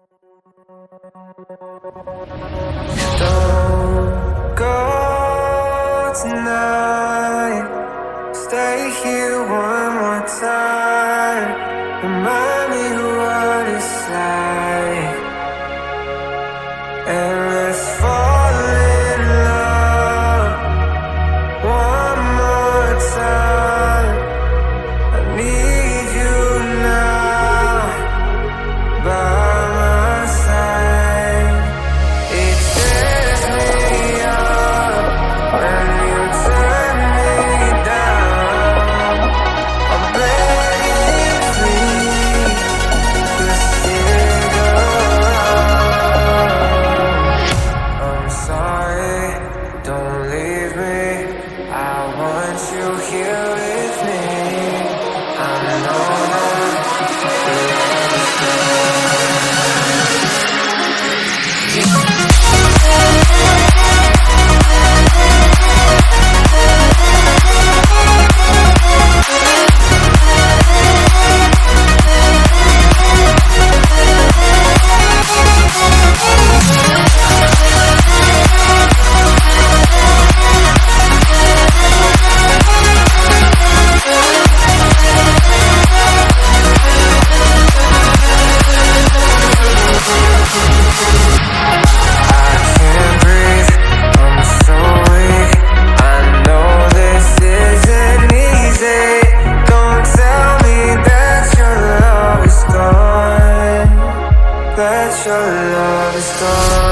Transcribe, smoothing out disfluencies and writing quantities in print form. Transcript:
Don't go tonight. Stay here one more time. Remind me what it's like, and let's fall in love one more time. I need you now by my side. It tears me up when you turn me down. I'm begging please to stick around. I'm sorry, don't leave me. I want you here with me. I know that your love is gone.